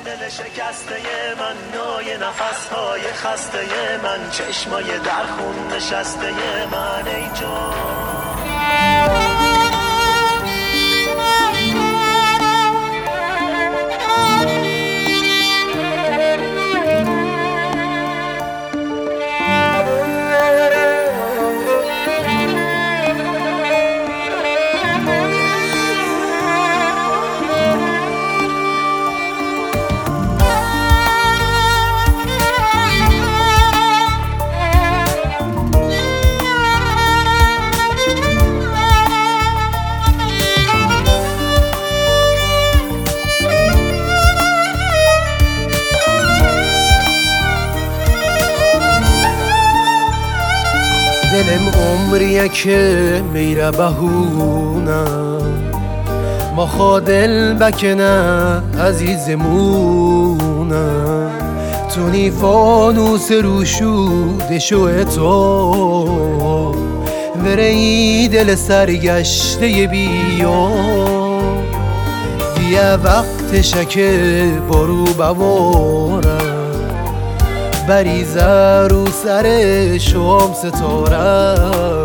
دل شکسته من، نای نفسهای خسته من، چشمای در خون نشسته من ای جان. دلم عمریه که میره بهونم ما خادل بکنه عزیزمونم تونی فانوس روشوده شو تو وری دل سرگشته بیا دیگه وقتشه که برو بوارم بریزه رو سر شام ستاره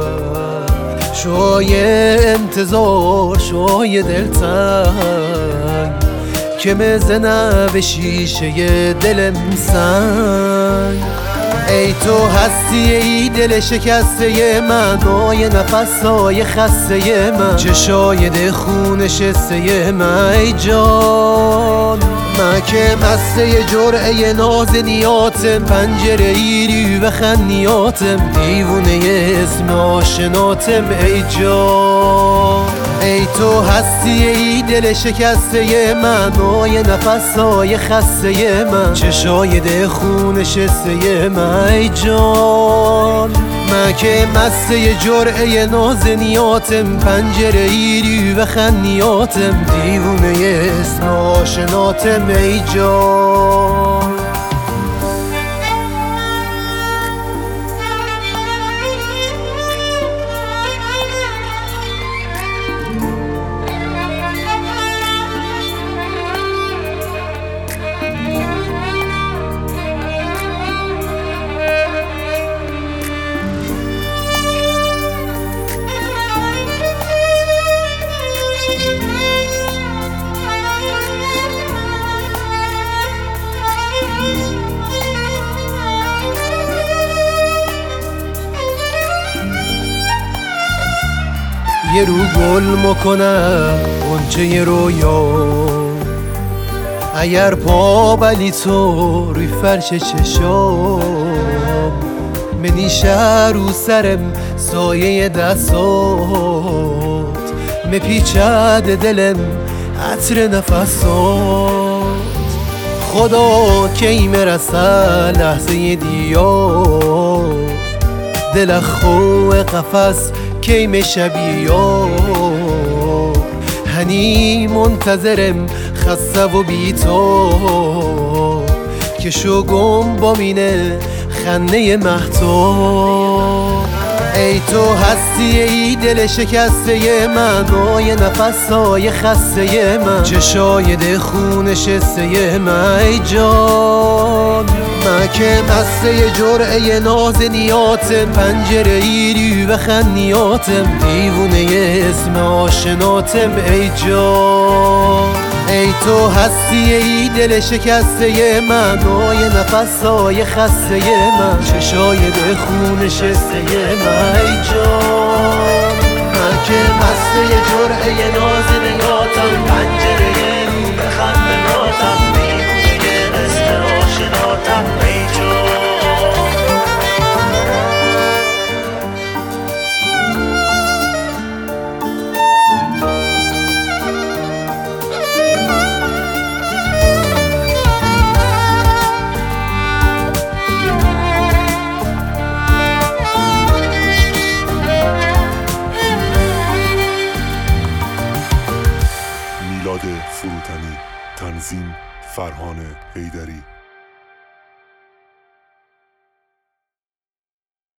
شوی انتظار شوی دلتنگ که مزنه به شیشه دلم سنگ ای تو هستی ای دل شکسته من نای نفسهای خسته من چشای خون نشسته من ای جان من که مسته جرعه نازنیاتم پنجره ایری و خنیاتم دیوونه اسم آشناتم ای جان ای تو هستی ای دل شکسته من نای نفسهای خسته من چشای خون نشسته من ای جان من که مسته جرعه نازنیاتم پنجره ایری و خنیاتم دیوونه اسم آشناتم ای جان یه رو گل مکنم غنچه رویا اگر پا بلی تو روی فرش چشام منیشه رو سرم سایه دستات مپیچد دلم عطر نفسات خدا کی مرسه لحظه دیا دل خو قفس کی میشه بیا هنی منتظرم خسته و بی تو که شو گم با مینه خنه مهتاب ای تو هستی ای دل شکسته من نای نفسهای خسته من چشای خون نشسته من ای جان من که مسته جرعه نازنیاتم پنجره ایری و خنیاتم دیوونه اسم آشناتم ای جان ای تو هستی ای دل شکسته من نای نفسهای خسته من چشای خون نشسته من ای جان من که مسته جرعه نازنیاتم پنجره رو به خنیاتم دیوونه اسم آشناتم ای جان میلاد فروتنی، تنظیم فرهان حیدری.